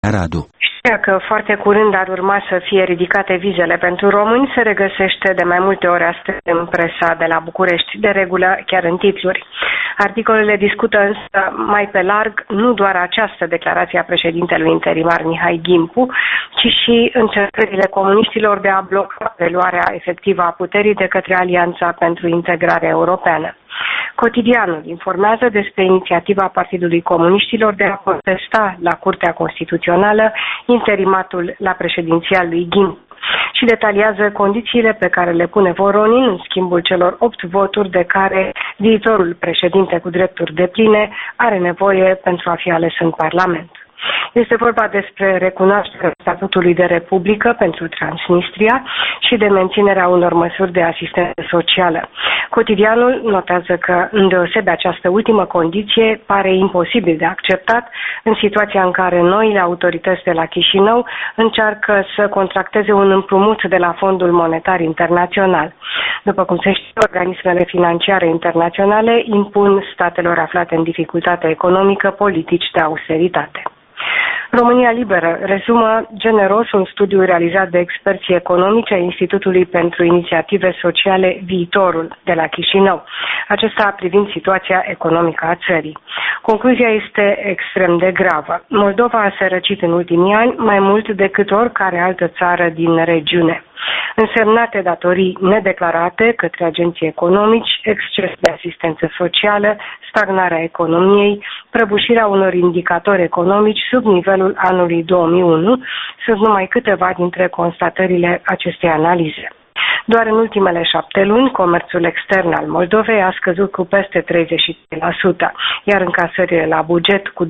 Radu. Știa că foarte curând ar urma să fie ridicate vizele pentru români se regăsește de mai multe ori astăzi în presa de la București, de regulă chiar în titluri. Articolele discută însă mai pe larg nu doar această declarație a președintelui interimar Mihai Gimpu, ci și încercările comuniștilor de a bloca preluarea efectivă a puterii de către Alianța pentru Integrare Europeană. Cotidianul informează despre inițiativa Partidului Comuniștilor de a contesta la Curtea Constituțională interimatul la președinția lui Gimpu și detaliază condițiile pe care le pune Voronin în schimbul celor 8 voturi de care viitorul președinte cu drepturi depline are nevoie pentru a fi ales în Parlament. Este vorba despre recunoașterea statutului de republică pentru Transnistria și de menținerea unor măsuri de asistență socială. Cotidianul notează că, îndeosebi această ultimă condiție, pare imposibil de acceptat în situația în care noile autorități de la Chișinău încearcă să contracteze un împrumut de la Fondul Monetar Internațional. După cum se știe, organismele financiare internaționale impun statelor aflate în dificultate economică politici de austeritate. România Liberă rezumă generos un studiu realizat de experții economici ai Institutului pentru Inițiative Sociale Viitorul de la Chișinău, acesta privind situația economică a țării. Concluzia este extrem de gravă. Moldova a sărăcit în ultimii ani mai mult decât oricare altă țară din regiune. Însemnate datorii nedeclarate către agenții economici, exces de asistență socială, stagnarea economiei, prăbușirea unor indicatori economici sub nivelul anului 2001 sunt numai câteva dintre constatările acestei analize. Doar în ultimele 7 luni, comerțul extern al Moldovei a scăzut cu peste 33%, iar încasările la buget cu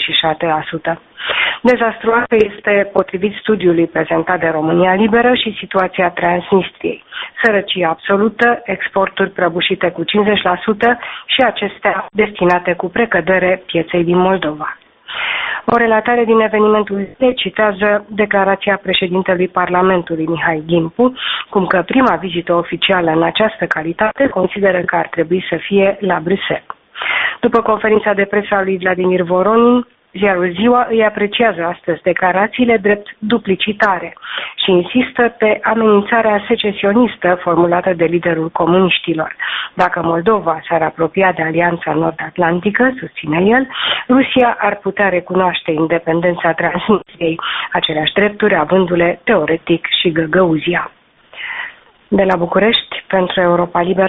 27%. Dezastruoasă este, potrivit studiului prezentat de România Liberă, și situația Transnistriei. Sărăcie absolută, exporturi prăbușite cu 50% și acestea destinate cu precădere pieței din Moldova. O relatare din evenimentul zilei citează declarația președintelui Parlamentului Mihai Gimpu, cum că prima vizită oficială în această calitate consideră că ar trebui să fie la Bruxelles. După conferința de presă a lui Vladimir Voronin, ziarul Ziua îi apreciază astăzi declarațiile drept duplicitare și insistă pe amenințarea secesionistă formulată de liderul comuniștilor. Dacă Moldova s-ar apropia de Alianța Nord-Atlantică, susține el, Rusia ar putea recunoaște independența Transnistriei, aceleași drepturi avându-le teoretic și Găgăuzia. De la București, pentru Europa Liberă.